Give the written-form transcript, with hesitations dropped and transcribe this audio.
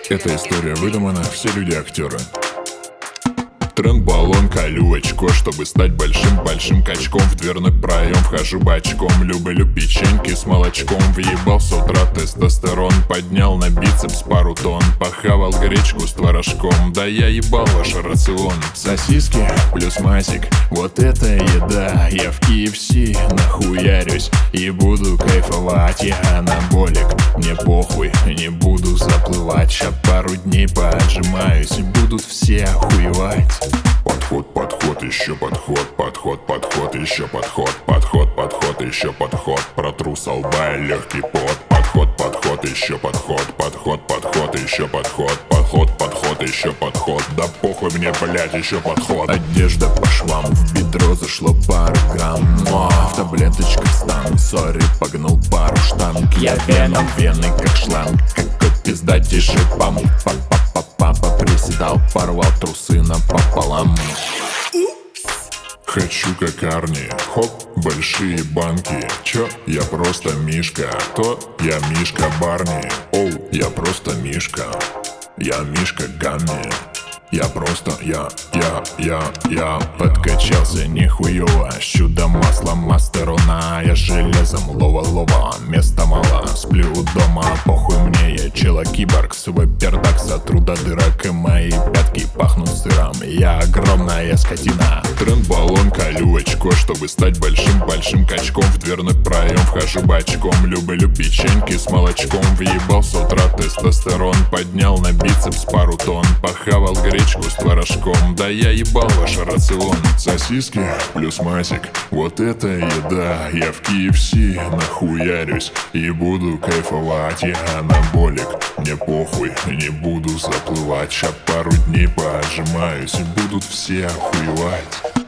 Эта история выдумана, все люди актеры. Тренд, баллон, колю очко, чтобы стать большим качком. В дверной проем вхожу бочком. Люблю печеньки с молочком. Въебал с утра тестостерон. Поднял на бицепс пару тонн. Похавал гречку с творожком. Да я ебал ваш рацион. Сосиски плюс масик, вот это еда. Я в KFC нахуярюсь и буду кайфовать. Я анаболик, мне похуй, не буду заплывать. Ща пару дней поотжимаюсь и будут все охуевать. Подход, еще подход, еще подход, еще подход. Протру со лба и легкий пот. Подход, еще подход, еще подход, еще подход. Да похуй мне, блять, еще подход. Одежда по швам, в бедро зашло пару грамм. В таблеточках стану, сори, погнул пару штанг. Я веном, вены как шланг, какой пиздатейший памп. Папа приседал, порвал трусы напополам. Хочу как Арни, хоп, большие банки. Чё? Я просто Мишка. То я Мишка Барни. Оу, я просто Мишка. Я Мишка Гамми. Я просто, я подкачался нихуево. С чудом масла мастерона. Я железом лова, места мало. Сплю дома, похуй мне, я чела-киборг. Свой пердак сотру до дырок, и мои пятки пахнут сыром. Я огромная скотина. Тренд, баллон, колю очко, чтобы стать большим качком. В дверной проем вхожу бочком. Люблю печеньки с молочком. Въебал с утра тестостерон. Поднял на бицепс пару тонн. Похавал гречку с творожком. Да я ебал ваш рацион. Сосиски плюс масик, вот это еда. Я в KFC нахуярюсь и буду кайфовать. Я анаболик, мне похуй, не буду заплывать. Ща пару дней поотжимаюсь и будут все охуевать.